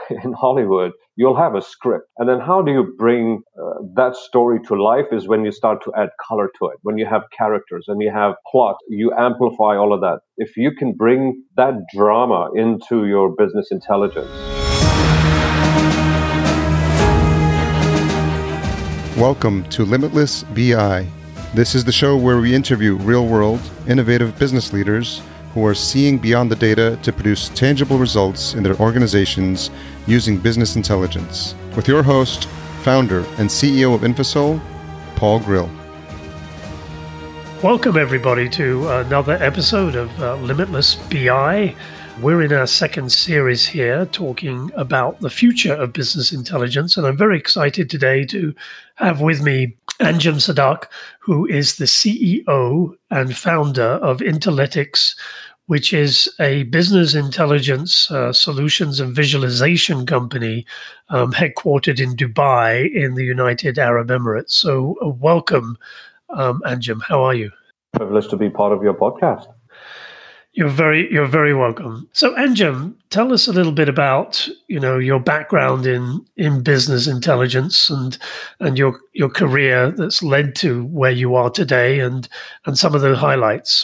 in Hollywood, you'll have a script. And then how do you bring that story to life is when you start to add color to it. When you have characters and you have plot, you amplify all of that. If you can bring that drama into your business intelligence. Welcome to Limitless BI. This is the show where we interview real-world, innovative business leaders who are seeing beyond the data to produce tangible results in their organizations using business intelligence. With your host, founder, and CEO of Infosol, Paul Grill. Welcome, everybody, to another episode of Limitless BI. We're in our second series here talking about the future of business intelligence, and I'm very excited today to have with me Anjem Sadaq, who is the CEO and founder of Intelletix, which is a business intelligence solutions and visualization company headquartered in Dubai in the United Arab Emirates. So welcome, Anjem. How are you? Privileged to be part of your podcast. You're very welcome. So Anjem, tell us a little bit about, your background in business intelligence and your career that's led to where you are today and some of the highlights.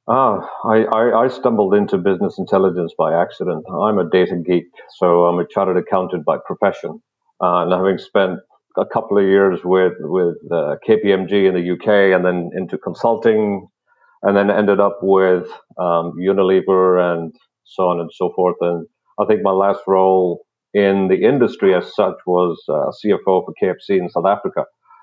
I stumbled into business intelligence by accident. I'm a data geek, so I'm a chartered accountant by profession. And having spent a couple of years with KPMG in the UK and then into consulting, and then ended up with Unilever and so on and so forth. And I think my last role in the industry as such was CFO for KFC in South Africa.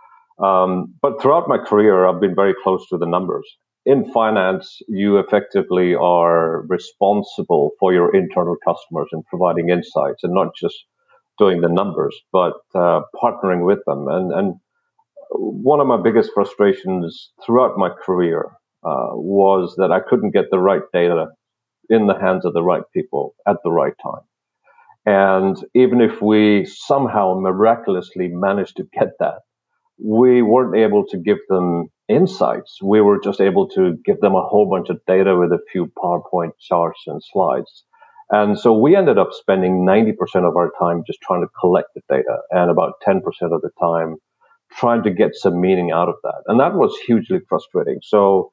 But throughout my career, I've been very close to the numbers. In finance, you effectively are responsible for your internal customers and providing insights and not just doing the numbers, but partnering with them. And one of my biggest frustrations throughout my career was that I couldn't get the right data in the hands of the right people at the right time. And even if we somehow miraculously managed to get that, we weren't able to give them insights. We were just able to give them a whole bunch of data with a few PowerPoint charts and slides. And so we ended up spending 90% of our time just trying to collect the data and about 10% of the time trying to get some meaning out of that. And that was hugely frustrating. So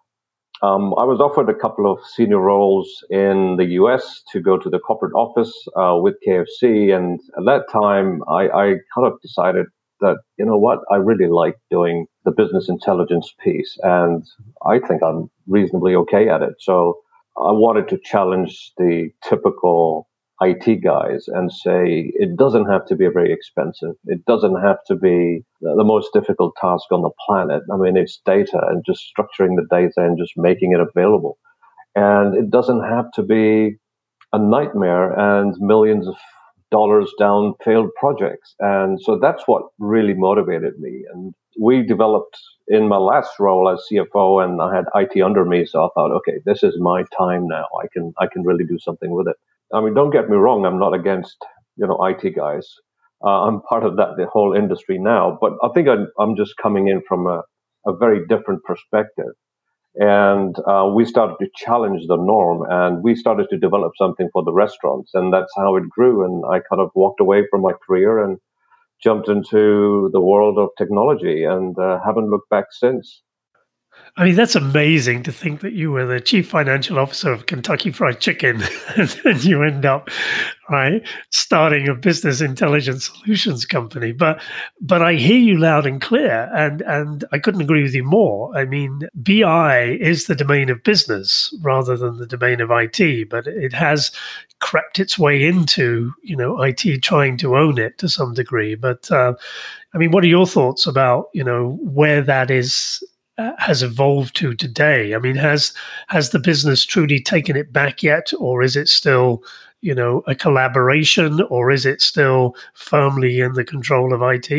I was offered a couple of senior roles in the US to go to the corporate office with KFC. And at that time, I kind of decided that, you know what, I really like doing the business intelligence piece. And I think I'm reasonably okay at it. So I wanted to challenge the typical IT guys and say, it doesn't have to be very expensive. It doesn't have to be the most difficult task on the planet. I mean, it's data and just structuring the data and just making it available. And it doesn't have to be a nightmare and millions of dollars down failed projects. And so that's what really motivated me. And we developed in my last role as CFO, and I had IT under me. So I thought, okay, this is my time now. I can really do something with it. I mean, don't get me wrong. I'm not against, IT guys. I'm part of the whole industry now, but I think I'm just coming in from a very different perspective. And we started to challenge the norm, and we started to develop something for the restaurants, and that's how it grew. And I kind of walked away from my career and jumped into the world of technology, and haven't looked back since. I mean, that's amazing to think that you were the chief financial officer of Kentucky Fried Chicken and then you end up, starting a business intelligence solutions company. But I hear you loud and clear, and I couldn't agree with you more. I mean, BI is the domain of business rather than the domain of IT, but it has crept its way into, IT trying to own it to some degree. But I mean, what are your thoughts about, where that has evolved to today? I mean, has the business truly taken it back yet, or is it still, a collaboration, or is it still firmly in the control of IT?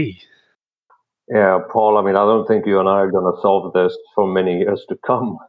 Yeah, Paul, I mean, I don't think you and I are going to solve this for many years to come.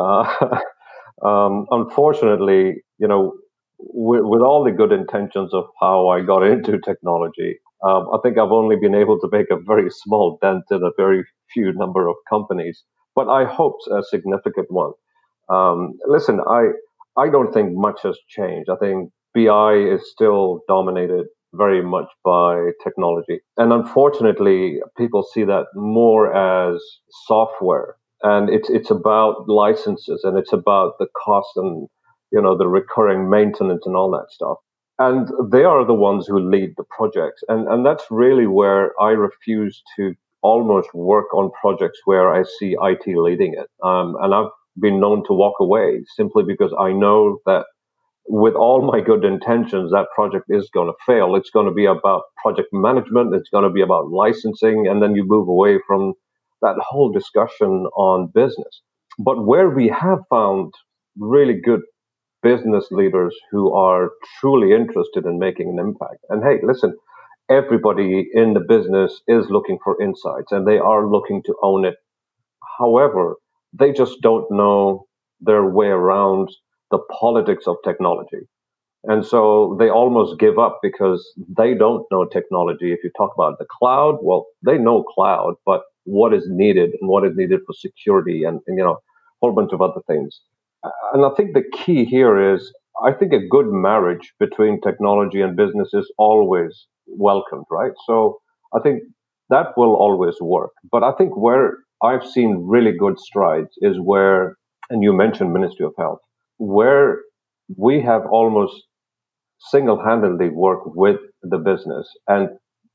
Unfortunately, with all the good intentions of how I got into technology, I think I've only been able to make a very small dent in a very few number of companies, but I hope a significant one. Listen, I don't think much has changed. I think BI is still dominated very much by technology. And unfortunately, people see that more as software. And it's about licenses and it's about the cost and the recurring maintenance and all that stuff. And they are the ones who lead the projects. And that's really where I refuse to almost work on projects where I see IT leading it. And I've been known to walk away simply because I know that with all my good intentions, that project is going to fail. It's going to be about project management. It's going to be about licensing. And then you move away from that whole discussion on business. But where we have found really good business leaders who are truly interested in making an impact. And hey, listen, everybody in the business is looking for insights and they are looking to own it. However, they just don't know their way around the politics of technology. And so they almost give up because they don't know technology. If you talk about the cloud, well, they know cloud, but what is needed and what is needed for security and a whole bunch of other things. And I think the key here is I think a good marriage between technology and business is always welcomed, right? So I think that will always work. But I think where I've seen really good strides is where, and you mentioned Ministry of Health, where we have almost single-handedly worked with the business, and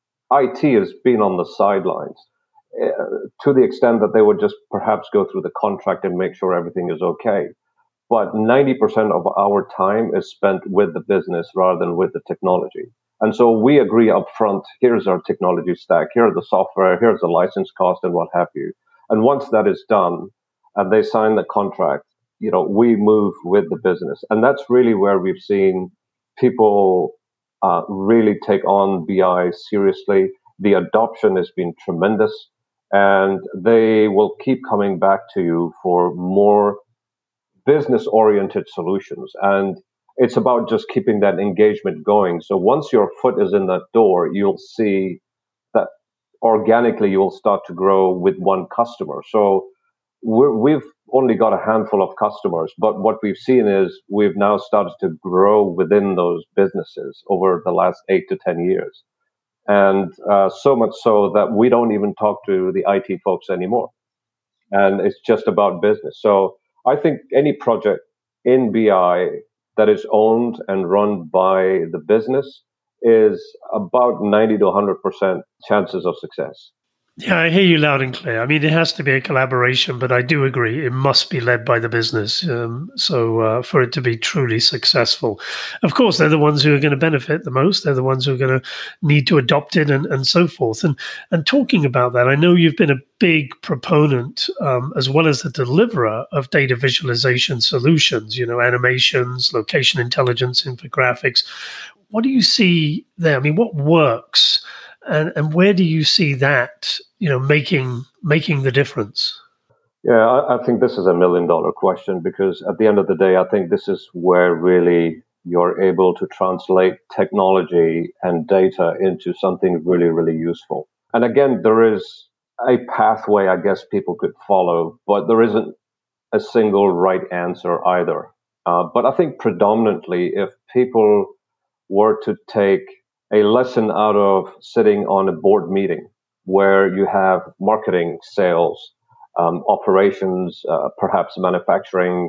IT has been on the sidelines to the extent that they would just perhaps go through the contract and make sure everything is okay. But 90% of our time is spent with the business rather than with the technology. And so we agree up front, here's our technology stack, here are the software, here's the license cost and what have you. And once that is done and they sign the contract, we move with the business. And that's really where we've seen people really take on BI seriously. The adoption has been tremendous and they will keep coming back to you for more business oriented solutions. And it's about just keeping that engagement going. So once your foot is in that door, you'll see that organically you will start to grow with one customer. So we've only got a handful of customers, but what we've seen is we've now started to grow within those businesses over the last 8 to 10 years. And so much so that we don't even talk to the IT folks anymore. And it's just about business. So I think any project in BI that is owned and run by the business is about 90 to 100% chances of success. Yeah, I hear you loud and clear. I mean, it has to be a collaboration, but I do agree it must be led by the business. So for it to be truly successful, of course, they're the ones who are going to benefit the most. They're the ones who are going to need to adopt it and so forth. And talking about that, I know you've been a big proponent, as well as the deliverer of data visualization solutions, animations, location intelligence, infographics. What do you see there? I mean, what works? And where do you see that, making the difference? Yeah, I think this is $1 million question because at the end of the day, I think this is where really you're able to translate technology and data into something really, really useful. And again, there is a pathway I guess people could follow, but there isn't a single right answer either. But I think predominantly, if people were to take a lesson out of sitting on a board meeting where you have marketing, sales, operations, perhaps manufacturing,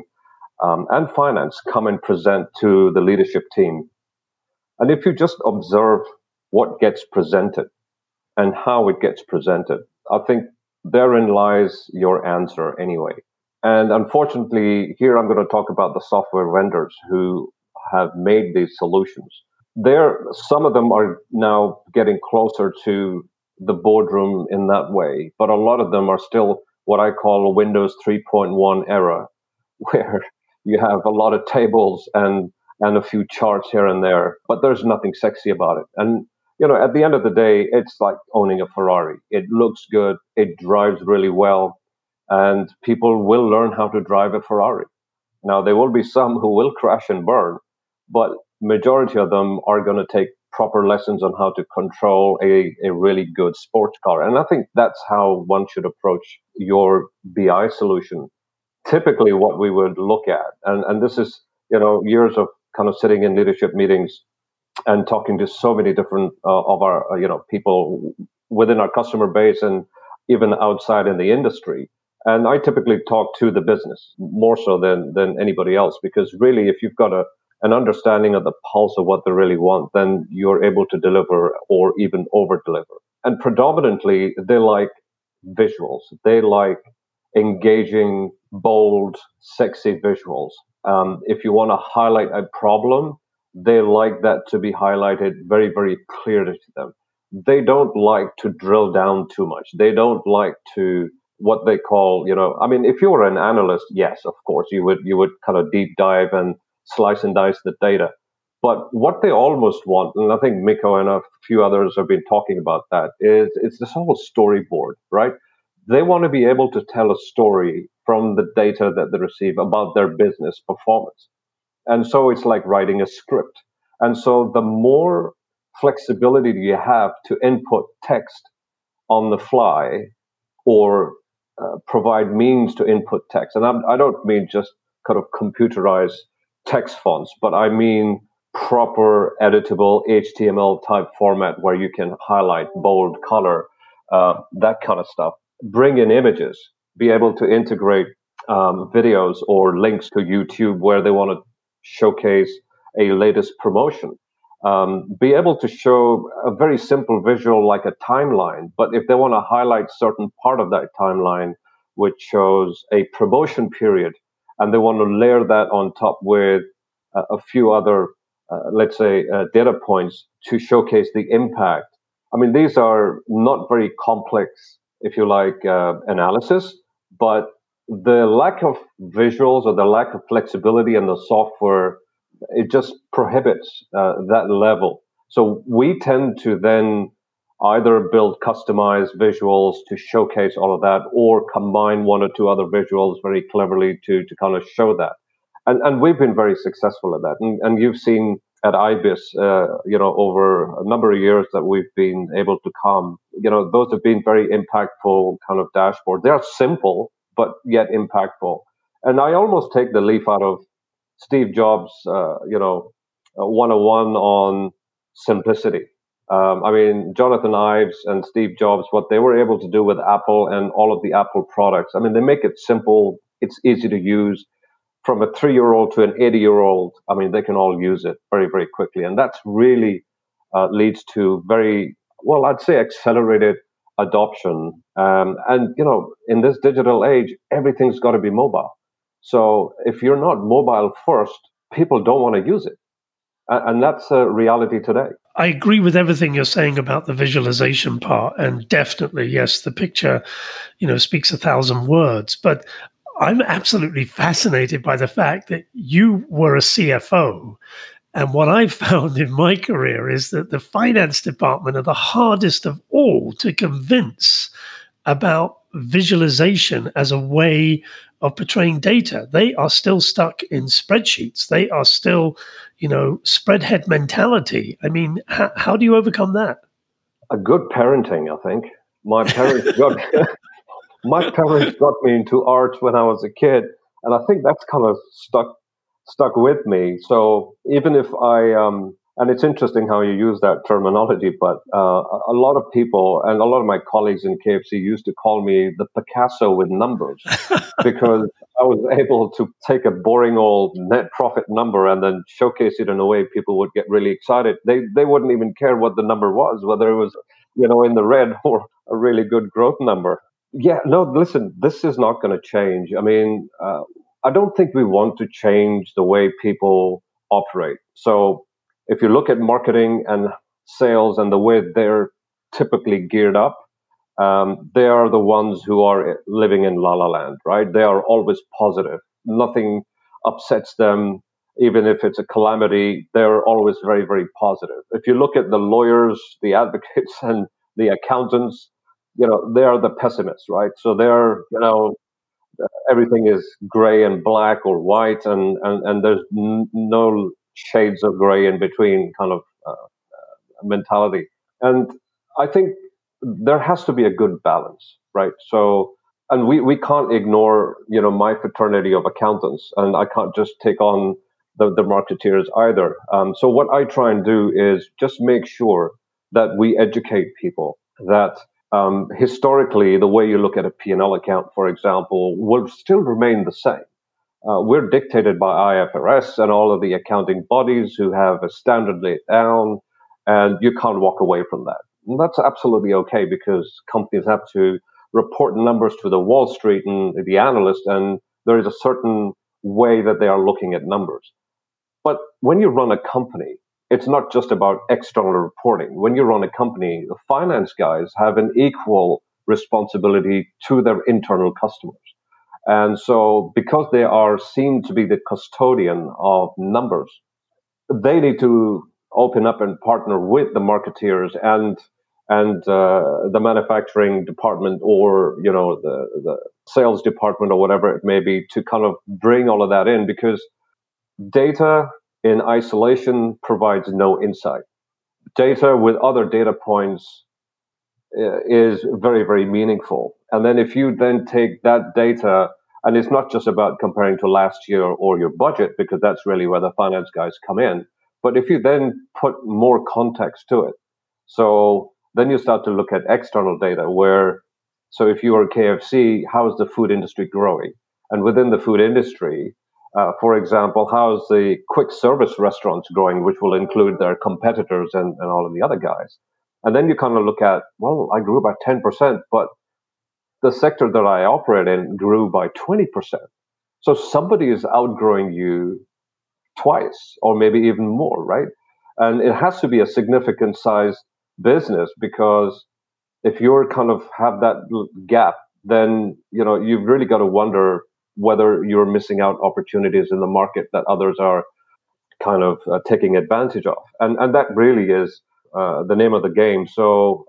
and finance come and present to the leadership team. And if you just observe what gets presented and how it gets presented, I think therein lies your answer anyway. And unfortunately, here I'm going to talk about the software vendors who have made these solutions. Some of them are now getting closer to the boardroom in that way, but a lot of them are still what I call a Windows 3.1 era, where you have a lot of tables and a few charts here and there, but there's nothing sexy about it. And at the end of the day, it's like owning a Ferrari. It looks good, it drives really well, and people will learn how to drive a Ferrari. Now, there will be some who will crash and burn, but majority of them are going to take proper lessons on how to control a really good sports car. And I think that's how one should approach your BI solution. Typically what we would look at, and this is, years of kind of sitting in leadership meetings and talking to so many different of our people within our customer base and even outside in the industry. And I typically talk to the business more so than anybody else, because really, if you've got an understanding of the pulse of what they really want, then you're able to deliver or even over deliver. And predominantly, they like visuals. They like engaging, bold, sexy visuals. If you want to highlight a problem, they like that to be highlighted very, very clearly to them. They don't like to drill down too much. They don't like to what they call, I mean, if you were an analyst, yes, of course, you would kind of deep dive and slice and dice the data. But what they almost want, and I think Miko and a few others have been talking about that, is it's this whole storyboard, right? They want to be able to tell a story from the data that they receive about their business performance. And so it's like writing a script. And so the more flexibility you have to input text on the fly or provide means to input text, and I don't mean just kind of computerized text fonts, but I mean proper editable HTML type format where you can highlight, bold, color, that kind of stuff. Bring in images, be able to integrate videos or links to YouTube where they want to showcase a latest promotion. Be able to show a very simple visual like a timeline, but if they want to highlight certain part of that timeline, which shows a promotion period, and they want to layer that on top with a few other, let's say, data points to showcase the impact. I mean, these are not very complex, if you like, analysis, but the lack of visuals or the lack of flexibility in the software, it just prohibits that level. So we tend to then either build customized visuals to showcase all of that, or combine one or two other visuals very cleverly to kind of show that. And we've been very successful at that. And you've seen at IBIS, over a number of years that we've been able to come, those have been very impactful kind of dashboards. They are simple, but yet impactful. And I almost take the leaf out of Steve Jobs, 101 on simplicity. I mean, Jonathan Ives and Steve Jobs, what they were able to do with Apple and all of the Apple products, I mean, they make it simple. It's easy to use. From a 3-year-old to an 80-year-old, I mean, they can all use it very, very quickly. And that's really leads to very, well, I'd say accelerated adoption. And, in this digital age, everything's got to be mobile. So if you're not mobile first, people don't want to use it. And that's a reality today. I agree with everything you're saying about the visualization part. And definitely, yes, the picture, speaks 1,000 words. But I'm absolutely fascinated by the fact that you were a CFO. And what I've found in my career is that the finance department are the hardest of all to convince about visualization as a way of portraying data. They are still stuck in spreadsheets. They are still, spreadhead mentality. I mean, how do you overcome that? A good parenting, I think. My parents got my parents got me into art when I was a kid, and I think that's kind of stuck with me. So even if and it's interesting how you use that terminology, but a lot of people and a lot of my colleagues in KFC used to call me the Picasso with numbers because I was able to take a boring old net profit number and then showcase it in a way people would get really excited. They wouldn't even care what the number was, whether it was, in the red or a really good growth number. Yeah, no, listen, this is not going to change. I mean, I don't think we want to change the way people operate. So if you look at marketing and sales and the way they're typically geared up, they are the ones who are living in la la land, right? They are always positive. Nothing upsets them, even if it's a calamity. They're always very, very positive. If you look at the lawyers, the advocates, and the accountants, they are the pessimists, right? So they're, everything is gray and black or white, and there's no shades of gray in between kind of mentality. And I think there has to be a good balance, right? So, and we can't ignore, my fraternity of accountants, and I can't just take on the marketeers either. So what I try and do is just make sure that we educate people that historically the way you look at a P&L account, for example, will still remain the same. We're dictated by IFRS and all of the accounting bodies who have a standard laid down, and you can't walk away from that. And that's absolutely okay because companies have to report numbers to the Wall Street and the analyst, and there is a certain way that they are looking at numbers. But when you run a company, it's not just about external reporting. When you run a company, the finance guys have an equal responsibility to their internal customers. And so, because they are seen to be the custodian of numbers, they need to open up and partner with the marketeers and the manufacturing department, or the sales department, or whatever it may be, to kind of bring all of that in, because data in isolation provides no insight. Data with other data points is very, very meaningful. And then if you then take that data, and it's not just about comparing to last year or your budget, because that's really where the finance guys come in, but if you then put more context to it, so then you start to look at external data so if you are KFC, how is the food industry growing? And within the food industry, for example, how's the quick service restaurants growing, which will include their competitors and all of the other guys? And then you kind of look at, well, I grew by 10%, but the sector that I operate in grew by 20%. So somebody is outgrowing you twice or maybe even more, right? And it has to be a significant size business, because if you're kind of have that gap, then you've really got to wonder whether you're missing out opportunities in the market that others are kind of taking advantage of. And that really is the name of the game. So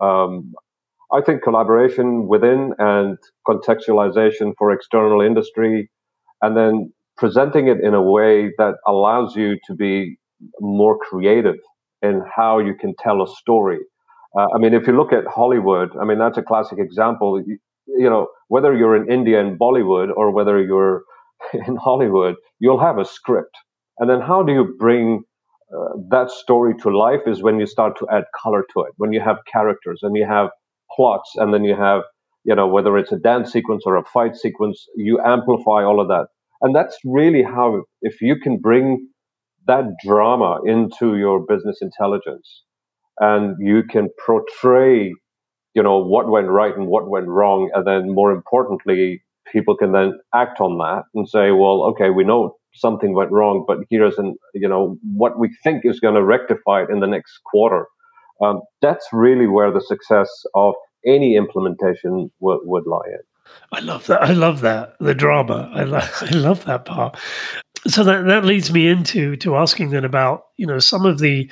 I think collaboration within and contextualization for external industry, and then presenting it in a way that allows you to be more creative in how you can tell a story. I mean, if you look at Hollywood, I mean, that's a classic example. Whether you're in India and Bollywood or whether you're in Hollywood, you'll have a script. And then how do you bring that story to life is when you start to add color to it, when you have characters and you have plots, and then you have, whether it's a dance sequence or a fight sequence, you amplify all of that. And that's really how, if you can bring that drama into your business intelligence, and you can portray, what went right and what went wrong, and then more importantly, people can then act on that and say, well, okay, we know something went wrong, but here's what we think is going to rectify it in the next quarter. That's really where the success of any implementation would lie in. I love that. I love that. The drama. I love that part. So that leads me into asking then about, some of the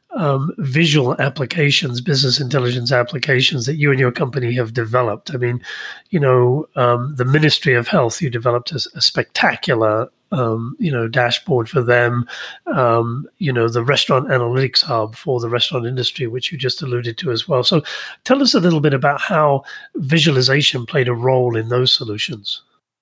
visual applications, business intelligence applications that you and your company have developed. I mean, the Ministry of Health, you developed a spectacular, dashboard for them. The Restaurant Analytics Hub for the restaurant industry, which you just alluded to as well. So tell us a little bit about how visualization played a role in those solutions.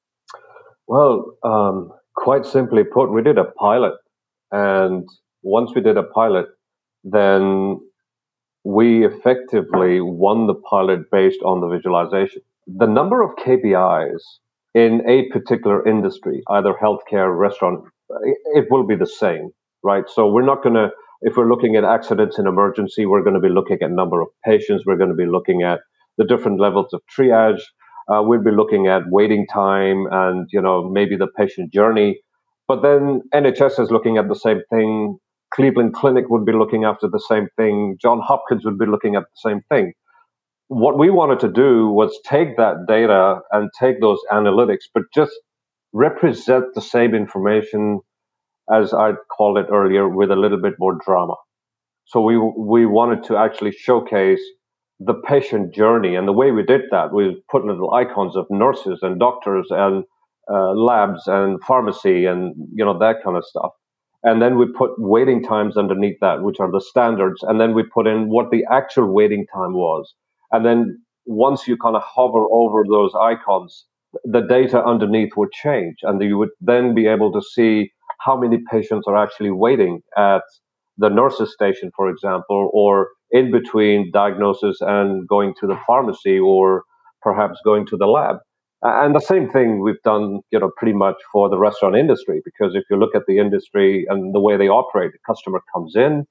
Well, quite simply put, we did a pilot. And once we did a pilot, then we effectively won the pilot based on the visualization. The number of KPIs in a particular industry, either healthcare, restaurant, it will be the same, right? So we're not going to, if we're looking at accidents in emergency, we're going to be looking at number of patients. We're going to be looking at the different levels of triage. We'll be looking at waiting time and, maybe the patient journey. But then NHS is looking at the same thing. Cleveland Clinic would be looking after the same thing. Johns Hopkins would be looking at the same thing. What we wanted to do was take that data and take those analytics, but just represent the same information, as I called it earlier, with a little bit more drama. So we wanted to actually showcase the patient journey. And the way we did that, we put little icons of nurses and doctors and labs and pharmacy and, that kind of stuff. And then we put waiting times underneath that, which are the standards. And then we put in what the actual waiting time was. And then once you kind of hover over those icons, the data underneath would change. And you would then be able to see how many patients are actually waiting at the nurse's station, for example, or in between diagnosis and going to the pharmacy or perhaps going to the lab. And the same thing we've done, pretty much for the restaurant industry, because if you look at the industry and the way they operate, the customer comes in,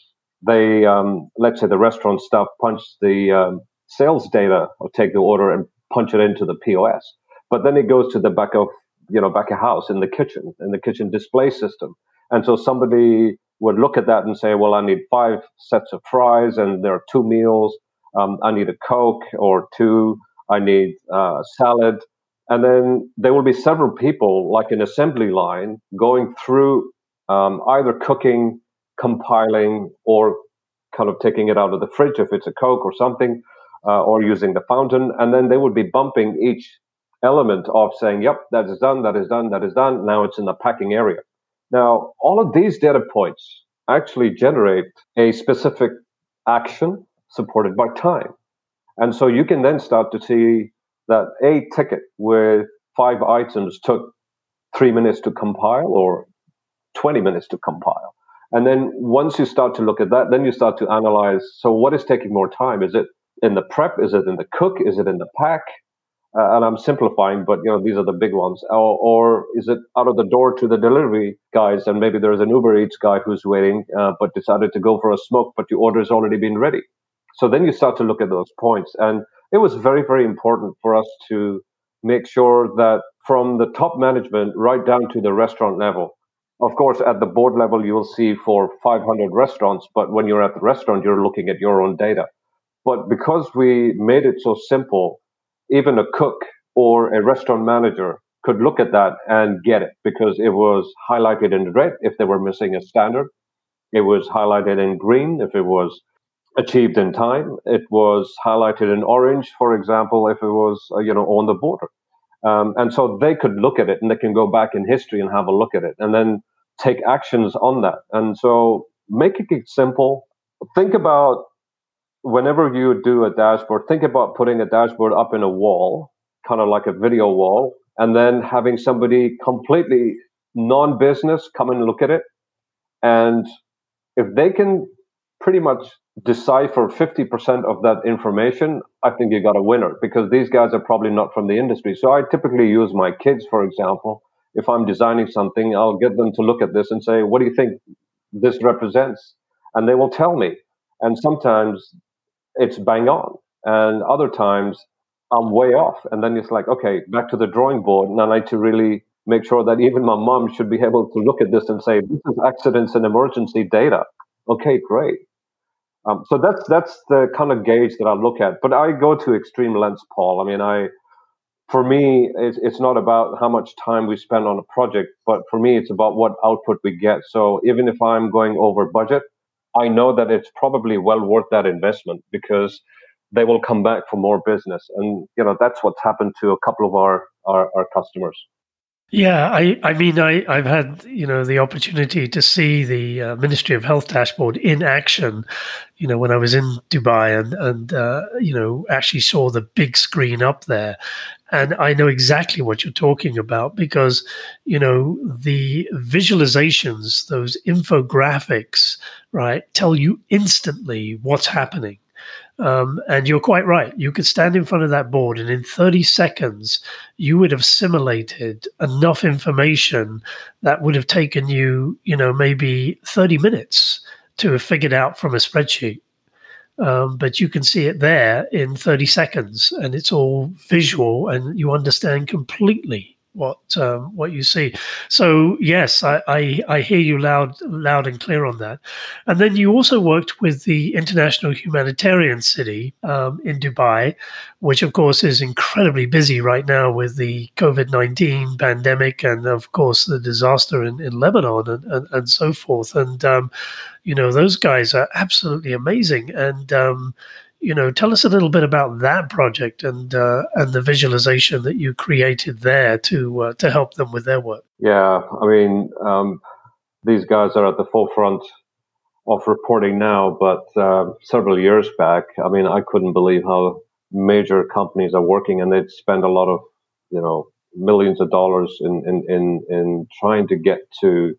they, let's say the restaurant staff punch the sales data or take the order and punch it into the POS. But then it goes to the back of house in the kitchen display system. And so somebody would look at that and say, well, I need 5 sets of fries and there are 2 meals. I need a Coke or 2. I need salad. And then there will be several people, like an assembly line, going through either cooking, compiling, or kind of taking it out of the fridge if it's a Coke or something, or using the fountain. And then they would be bumping each element of saying, yep, that is done, that is done, that is done. Now it's in the packing area. Now, all of these data points actually generate a specific action supported by time. And so you can then start to see that a ticket with 5 items took 3 minutes to compile or 20 minutes to compile. And then once you start to look at that, then you start to analyze, so what is taking more time? Is it in the prep? Is it in the cook? Is it in the pack? And I'm simplifying, but these are the big ones. Or is it out of the door to the delivery guys, and maybe there's an Uber Eats guy who's waiting, but decided to go for a smoke, but your order's already been ready. So then you start to look at those points. And it was very, very important for us to make sure that from the top management right down to the restaurant level. Of course, at the board level, you will see for 500 restaurants, but when you're at the restaurant, you're looking at your own data. But because we made it so simple, even a cook or a restaurant manager could look at that and get it, because it was highlighted in red if they were missing a standard. It was highlighted in green if it was achieved in time. It was highlighted in orange, for example, if it was on the border. And so they could look at it and they can go back in history and have a look at it and then take actions on that. And so making it simple. Think about whenever you do a dashboard, think about putting a dashboard up in a wall, kind of like a video wall, and then having somebody completely non-business come and look at it. And if they can pretty much decipher 50% of that information, I think you got a winner, because these guys are probably not from the industry. So I typically use my kids, for example. If I'm designing something, I'll get them to look at this and say, what do you think this represents? And they will tell me. And sometimes it's bang on. And other times I'm way off. And then it's like, okay, back to the drawing board. And I need to really make sure that even my mom should be able to look at this and say, this is accidents and emergency data. Okay, great. So that's the kind of gauge that I look at. But I go to extreme lengths, Paul. I mean, for me, it's not about how much time we spend on a project, but for me, it's about what output we get. So even if I'm going over budget, I know that it's probably well worth that investment, because they will come back for more business. And, that's what's happened to a couple of our customers. Yeah, I mean, I've had, the opportunity to see the Ministry of Health dashboard in action, when I was in Dubai and actually saw the big screen up there. And I know exactly what you're talking about, because, the visualizations, those infographics, right, tell you instantly what's happening. And you're quite right. You could stand in front of that board and in 30 seconds, you would have simulated enough information that would have taken you, maybe 30 minutes to have figured out from a spreadsheet. But you can see it there in 30 seconds, and it's all visual, and you understand completely what you see. So yes, I hear you loud and clear on that. And then you also worked with the International Humanitarian City in Dubai, which of course is incredibly busy right now with the COVID-19 pandemic, and of course the disaster in Lebanon and so forth. And those guys are absolutely amazing. And tell us a little bit about that project and the visualization that you created there to help them with their work. Yeah, I mean, these guys are at the forefront of reporting now, but several years back, I mean, I couldn't believe how major companies are working, and they'd spend a lot of, millions of dollars in trying to get to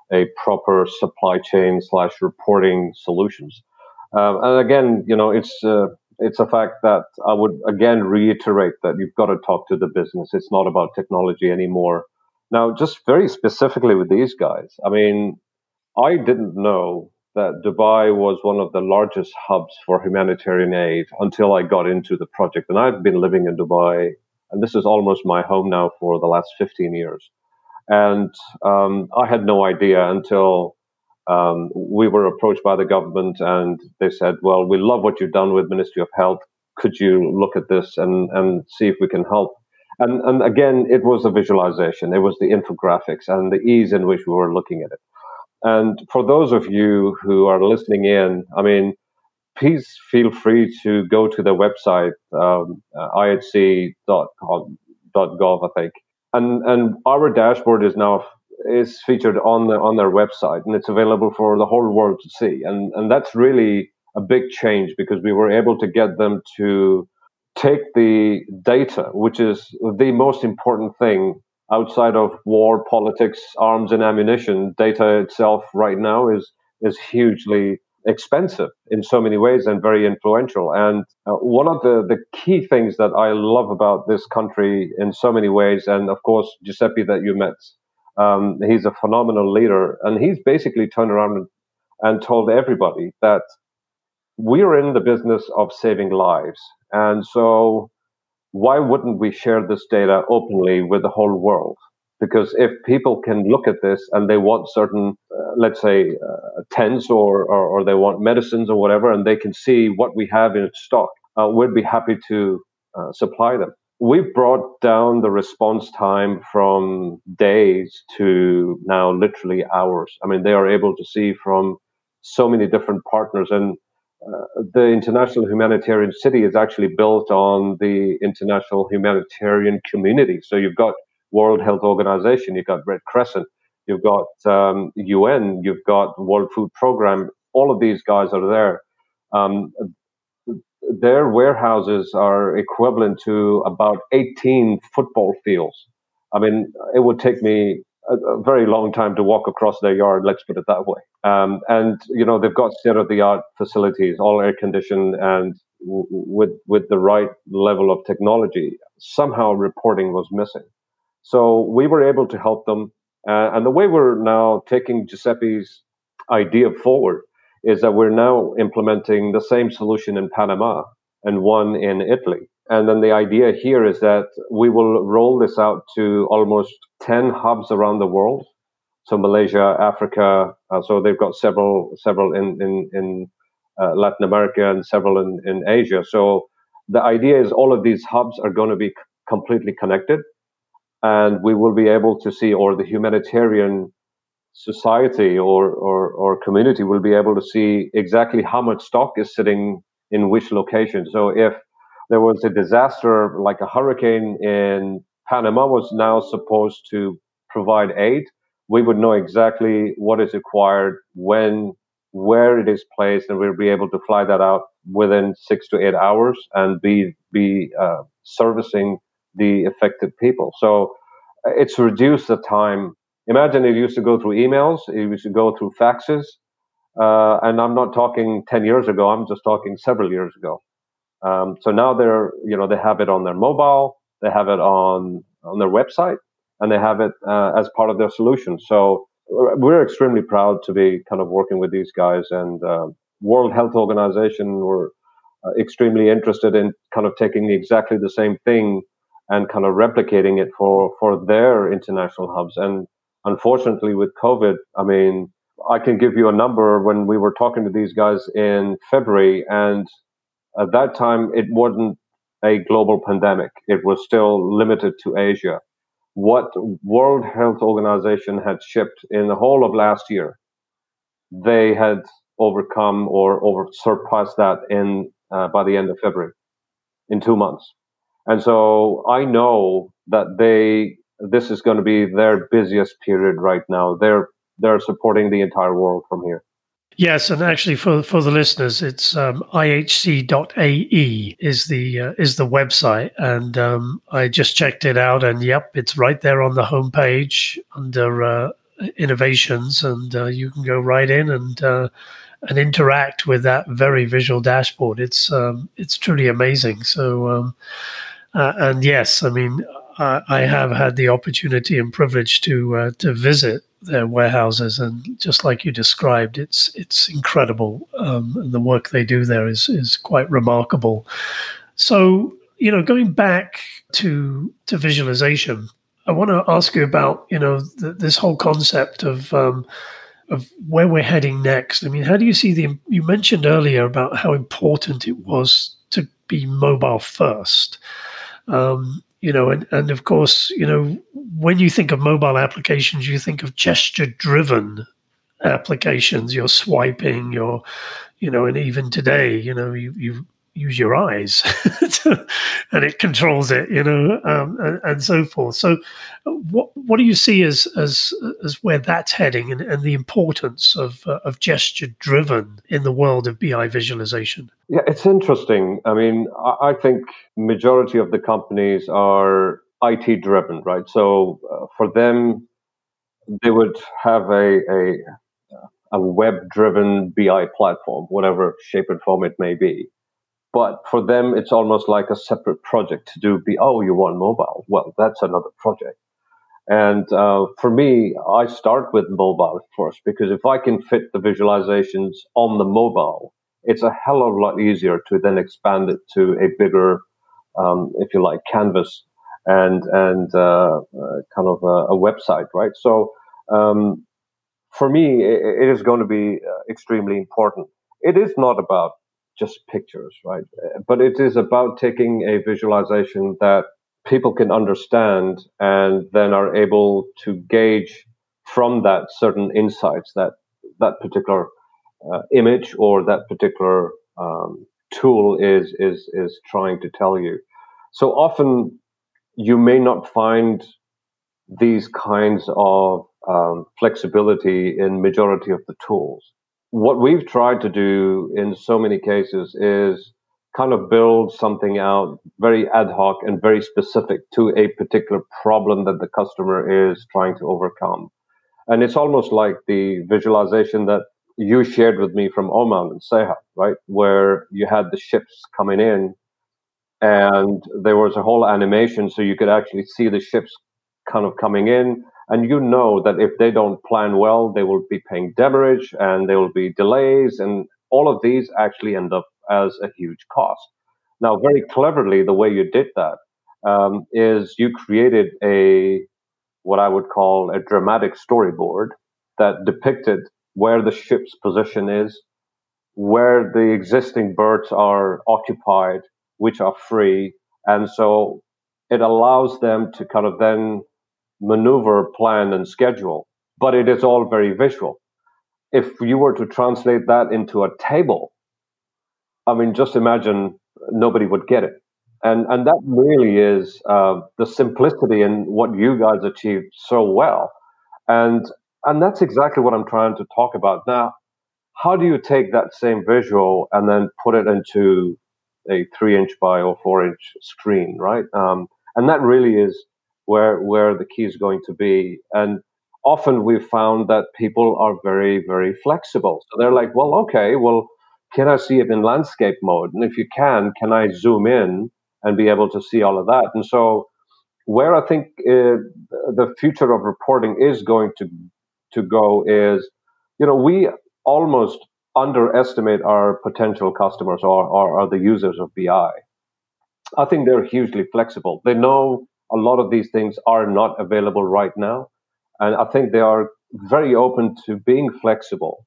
a proper supply chain / reporting solutions. And again, it's a fact that I would again reiterate that you've got to talk to the business. It's not about technology anymore. Now, just very specifically with these guys, I mean, I didn't know that Dubai was one of the largest hubs for humanitarian aid until I got into the project. And I've been living in Dubai, and this is almost my home now for the last 15 years. And I had no idea until we were approached by the government, and they said, well, we love what you've done with Ministry of Health. Could you look at this and see if we can help? And again, it was a visualization. It was the infographics and the ease in which we were looking at it. And for those of you who are listening in, I mean, please feel free to go to their website, ihc.gov, I think. And our dashboard is featured on their website, and it's available for the whole world to see. And that's really a big change, because we were able to get them to take the data, which is the most important thing outside of war, politics, arms, and ammunition. Data itself right now is hugely expensive in so many ways and very influential. And one of the key things that I love about this country in so many ways, and of course, Giuseppe that you met, he's a phenomenal leader, and he's basically turned around and told everybody that we're in the business of saving lives. And so why wouldn't we share this data openly with the whole world? Because if people can look at this and they want certain, let's say, tents or they want medicines or whatever, and they can see what we have in stock, we'd be happy to supply them. We've brought down the response time from days to now literally hours. I mean, they are able to see from so many different partners. And the International Humanitarian City is actually built on the international humanitarian community. So you've got World Health Organization, you've got Red Crescent, you've got UN, you've got World Food Program. All of these guys are there. Their warehouses are equivalent to about 18 football fields. I mean, it would take me a very long time to walk across their yard, let's put it that way. And, they've got state-of-the-art facilities, all air-conditioned, and with the right level of technology. Somehow reporting was missing. So we were able to help them. And the way we're now taking Giuseppe's idea forward is that we're now implementing the same solution in Panama and one in Italy. And then the idea here is that we will roll this out to almost 10 hubs around the world. So Malaysia, Africa. So they've got several in Latin America and several in Asia. So the idea is all of these hubs are going to be completely connected, and we will be able to see, or the humanitarian society or community will be able to see exactly how much stock is sitting in which location. So if there was a disaster like a hurricane in Panama was now supposed to provide aid, we would know exactly what is required, when, where it is placed, and we'll be able to fly that out within 6 to 8 hours and be servicing the affected people. So it's reduced the time. Imagine it used to go through emails, it used to go through faxes, and I'm not talking 10 years ago, I'm just talking several years ago. So now they have it on their mobile, they have it on their website, and they have it as part of their solution. So we're extremely proud to be kind of working with these guys. And World Health Organization were extremely interested in kind of taking exactly the same thing and kind of replicating it for their international hubs. And unfortunately, with COVID, I mean, I can give you a number when we were talking to these guys in February, and at that time, it wasn't a global pandemic. It was still limited to Asia. What World Health Organization had shipped in the whole of last year, they had overcome or surpassed that in by the end of February, in 2 months. And so I know that this is going to be their busiest period right now. They're supporting the entire world from here. Yes, and actually, for the listeners, it's ihc.ae is the website, and I just checked it out, and yep, it's right there on the homepage under innovations, and you can go right in and interact with that very visual dashboard. It's truly amazing. So and yes, I mean, I have had the opportunity and privilege to visit their warehouses, and just like you described, it's incredible. And the work they do there is quite remarkable. So, going back to visualization, I want to ask you about this whole concept of where we're heading next. I mean, how do you see you mentioned earlier about how important it was to be mobile first. And of course, when you think of mobile applications, you think of gesture-driven applications. You're swiping, and even today, you use your eyes and it controls it, and so forth. So what do you see as where that's heading, and the importance of gesture driven in the world of BI visualization? Yeah, it's interesting. I mean, I think majority of the companies are IT driven, right? So for them, they would have a web driven BI platform, whatever shape and form it may be. But for them, it's almost like a separate project to do. Oh, you want mobile? Well, that's another project. And for me, I start with mobile first, because if I can fit the visualizations on the mobile, it's a hell of a lot easier to then expand it to a bigger, if you like, canvas and kind of a website, right? So for me, it is going to be extremely important. It is not about just pictures, right? But it is about taking a visualization that people can understand and then are able to gauge from that certain insights that that particular image or that particular tool is trying to tell you. So often you may not find these kinds of flexibility in majority of the tools. What we've tried to do in so many cases is kind of build something out very ad hoc and very specific to a particular problem that the customer is trying to overcome. And it's almost like the visualization that you shared with me from Oman and Seha, right? Where you had the ships coming in and there was a whole animation so you could actually see the ships kind of coming in, and you know that if they don't plan well they will be paying demurrage and there will be delays, and all of these actually end up as a huge cost. Now, very cleverly, the way you did that is you created a what I would call a dramatic storyboard that depicted where the ship's position is, where the existing berths are occupied, which are free. And so it allows them to kind of then maneuver, plan, and schedule. But it is all very visual. If you were to translate that into a table, I mean, just imagine nobody would get it. And that really is the simplicity in what you guys achieved so well. And and that's exactly what I'm trying to talk about now. How do you take that same visual and then put it into a 3 inch by or 4 inch screen, right? And that really is where the key is going to be. And often we've found that people are very, very flexible. So they're like, well, okay, well, can I see it in landscape mode? And if you can I zoom in and be able to see all of that? And so where I think the future of reporting is going to go is, we almost underestimate our potential customers or the users of BI. I think they're hugely flexible. They know a lot of these things are not available right now. And I think they are very open to being flexible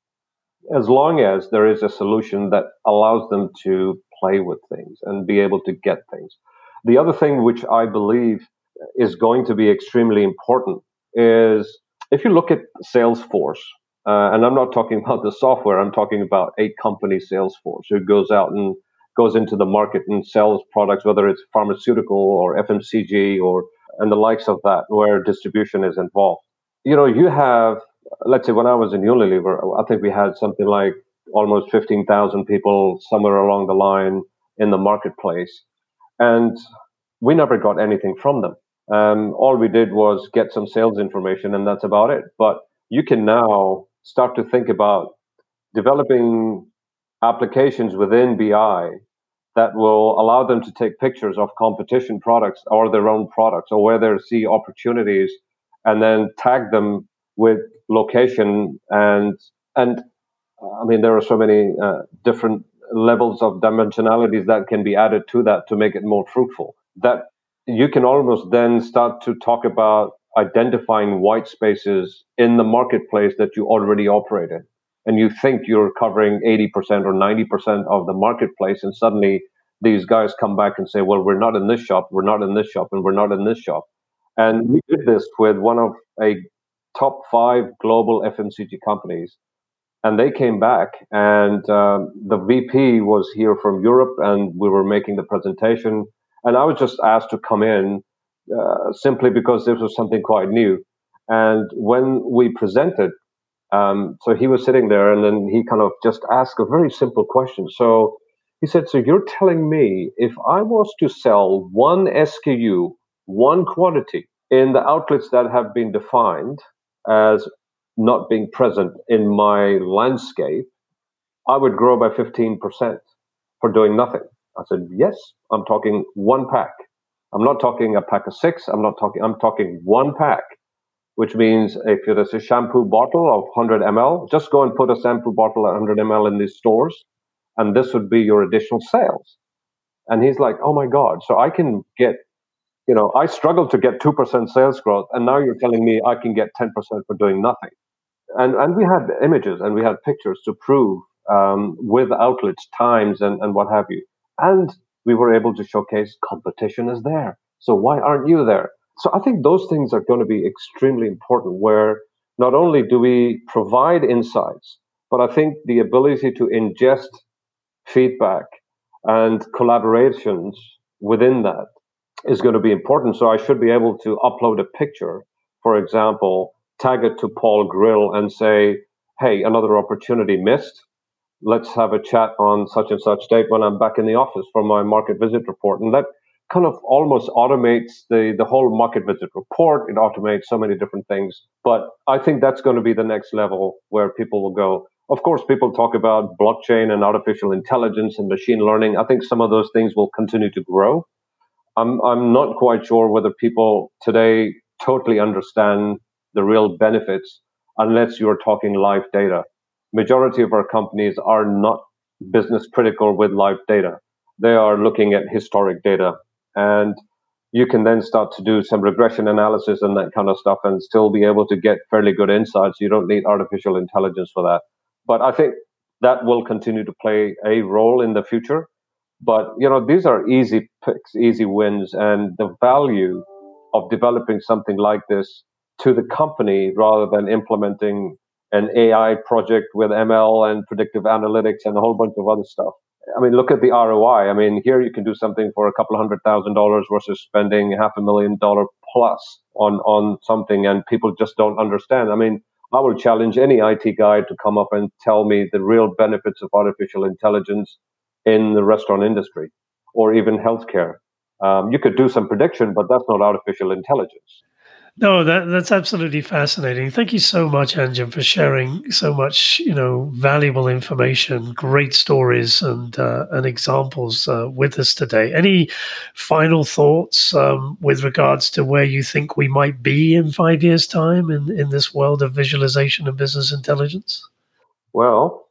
as long as there is a solution that allows them to play with things and be able to get things. The other thing which I believe is going to be extremely important is if you look at Salesforce, and I'm not talking about the software, I'm talking about a company Salesforce who goes out and goes into the market and sells products, whether it's pharmaceutical or FMCG or and the likes of that, where distribution is involved. You have, let's say, when I was in Unilever, I think we had something like almost 15,000 people somewhere along the line in the marketplace, and we never got anything from them. All we did was get some sales information, and that's about it. But you can now start to think about developing applications within BI that will allow them to take pictures of competition products or their own products or where they see opportunities, and then tag them with location and I mean there are so many different levels of dimensionalities that can be added to that to make it more fruitful. That you can almost then start to talk about identifying white spaces in the marketplace that you already operate in. And you think you're covering 80% or 90% of the marketplace, and suddenly these guys come back and say, well, we're not in this shop, we're not in this shop, and we're not in this shop. And we did this with one of a top 5 global FMCG companies, and they came back, and the VP was here from Europe, and we were making the presentation, and I was just asked to come in simply because this was something quite new. And when we presented, so he was sitting there, and then he kind of just asked a very simple question. So he said, so you're telling me if I was to sell one SKU, one quantity in the outlets that have been defined as not being present in my landscape, I would grow by 15% for doing nothing. I said, yes, I'm talking one pack. I'm not talking a pack of 6. I'm talking one pack, which means if there's a shampoo bottle of 100 ml, just go and put a shampoo bottle at 100 ml in these stores, and this would be your additional sales. And he's like, oh my God, so I can get, I struggled to get 2% sales growth, and now you're telling me I can get 10% for doing nothing. And we had images and we had pictures to prove with outlets, times, and what have you. And we were able to showcase competition is there. So why aren't you there? So I think those things are going to be extremely important, where not only do we provide insights, but I think the ability to ingest feedback and collaborations within that is going to be important. So I should be able to upload a picture, for example, tag it to Paul Grill and say, hey, another opportunity missed. Let's have a chat on such and such date when I'm back in the office for my market visit report. And that kind of almost automates the whole market visit report. It automates so many different things. But I think that's going to be the next level where people will go. Of course, people talk about blockchain and artificial intelligence and machine learning. I think some of those things will continue to grow. I'm not quite sure whether people today totally understand the real benefits unless you're talking live data. Majority of our companies are not business critical with live data. They are looking at historic data, and you can then start to do some regression analysis and that kind of stuff and still be able to get fairly good insights. You don't need artificial intelligence for that. But I think that will continue to play a role in the future. But these are easy picks, easy wins, and the value of developing something like this to the company rather than implementing an AI project with ML and predictive analytics and a whole bunch of other stuff. I mean, look at the ROI. I mean, here you can do something for a couple $100,000 versus spending $500,000 plus on something, and people just don't understand. I mean, I will challenge any IT guy to come up and tell me the real benefits of artificial intelligence in the restaurant industry or even healthcare. You could do some prediction, but that's not artificial intelligence. No, that's absolutely fascinating. Thank you so much, Anjan, for sharing so much, valuable information, great stories, and examples with us today. Any final thoughts with regards to where you think we might be in 5 years' time in this world of visualization and business intelligence? Well,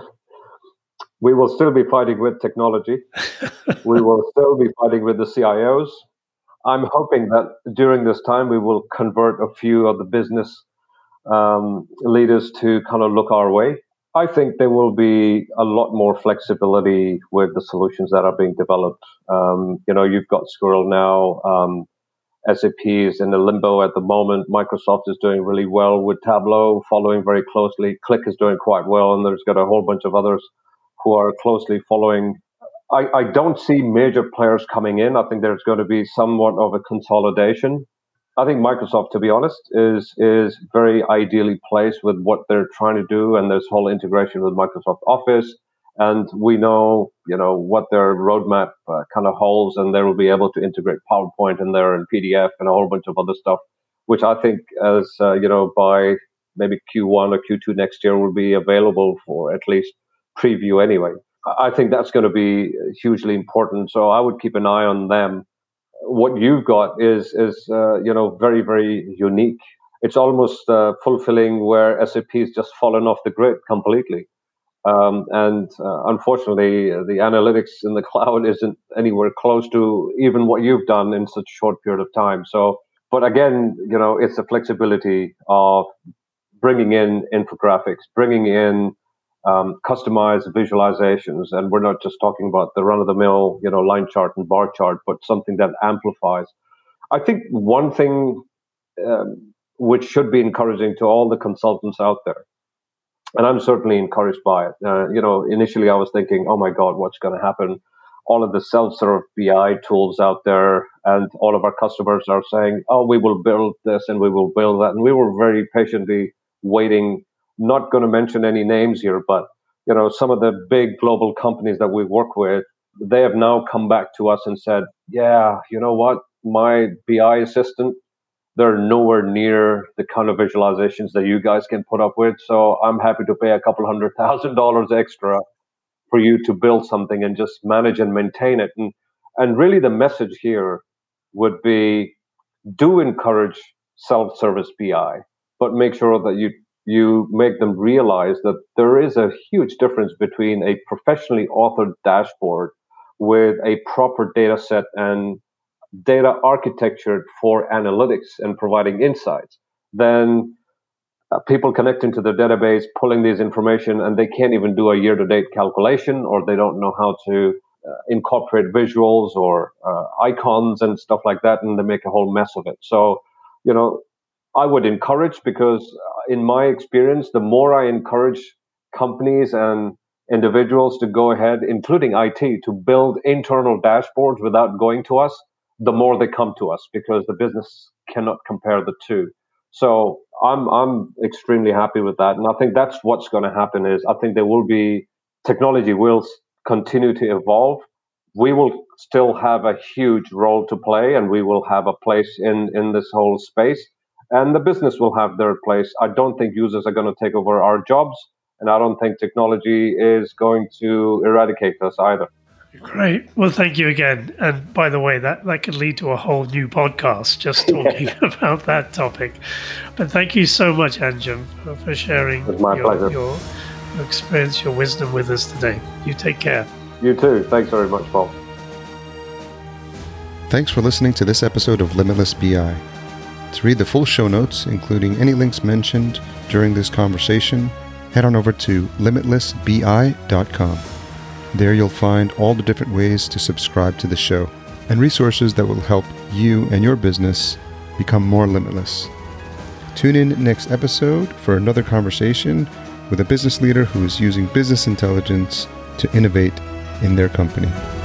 we will still be fighting with technology. We will still be fighting with the CIOs. I'm hoping that during this time we will convert a few of the business leaders to kind of look our way. I think there will be a lot more flexibility with the solutions that are being developed. You've got Squirrel now. SAP is in a limbo at the moment. Microsoft is doing really well with Tableau, following very closely. Qlik is doing quite well, and there's got a whole bunch of others who are closely following. I don't see major players coming in. I think there's going to be somewhat of a consolidation. I think Microsoft, to be honest, is very ideally placed with what they're trying to do, and this whole integration with Microsoft Office And we know, what their roadmap kind of holds, and they will be able to integrate PowerPoint in there and PDF and a whole bunch of other stuff, which I think as, by maybe Q1 or Q2 next year will be available for at least preview anyway. I think that's going to be hugely important. So I would keep an eye on them. What you've got is very, very unique. It's almost fulfilling where SAP has just fallen off the grid completely. And unfortunately, the analytics in the cloud isn't anywhere close to even what you've done in such a short period of time. So, but again, it's the flexibility of bringing in infographics, bringing in customized visualizations. And we're not just talking about the run-of-the-mill, line chart and bar chart, but something that amplifies. I think one thing which should be encouraging to all the consultants out there, and I'm certainly encouraged by it. Initially I was thinking, oh my God, what's going to happen? All of the self-serve BI tools out there, and all of our customers are saying, oh, we will build this and we will build that. And we were very patiently waiting, not going to mention any names here, but, some of the big global companies that we work with, they have now come back to us and said, yeah, you know what? My BI assistant, they're nowhere near the kind of visualizations that you guys can put up with. So I'm happy to pay a couple $100,000 extra for you to build something and just manage and maintain it. And really the message here would be, do encourage self-service BI, but make sure that you make them realize that there is a huge difference between a professionally authored dashboard with a proper data set and data architecture for analytics and providing insights, then people connecting to the database, pulling these information, and they can't even do a year-to-date calculation, or they don't know how to incorporate visuals or icons and stuff like that, and they make a whole mess of it. So, I would encourage, because in my experience, the more I encourage companies and individuals to go ahead, including IT, to build internal dashboards without going to us, the more they come to us, because the business cannot compare the two. So I'm extremely happy with that. And I think that's what's going to happen is I think technology will continue to evolve. We will still have a huge role to play, and we will have a place in this whole space. And the business will have their place. I don't think users are going to take over our jobs, and I don't think technology is going to eradicate us either. Great. Well, thank you again. And by the way, that could lead to a whole new podcast just talking about that topic. But thank you so much, Anjem, for sharing your experience, your wisdom with us today. You take care. You too. Thanks very much, Paul. Thanks for listening to this episode of Limitless BI. To read the full show notes, including any links mentioned during this conversation, head on over to limitlessbi.com. There you'll find all the different ways to subscribe to the show and resources that will help you and your business become more limitless. Tune in next episode for another conversation with a business leader who is using business intelligence to innovate in their company.